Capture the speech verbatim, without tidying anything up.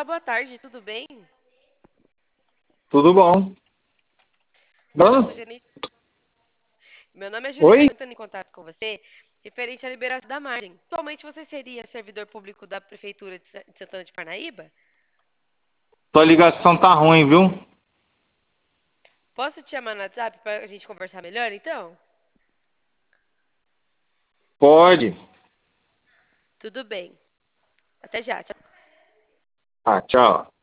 boa tarde, tudo bem? Tudo bom? Meu Hã? nome é Juliana, meu nome é Juliana, Oi? entrando em contato com você, referente à liberação da margem. Atualmente você seria servidor público da Prefeitura de Sa- de Santana de Parnaíba? Tua ligação tá ruim, viu? Posso te chamar no WhatsApp para a gente conversar melhor, então? Pode. Tudo bem. Até já. Tchau. Ah, tchau.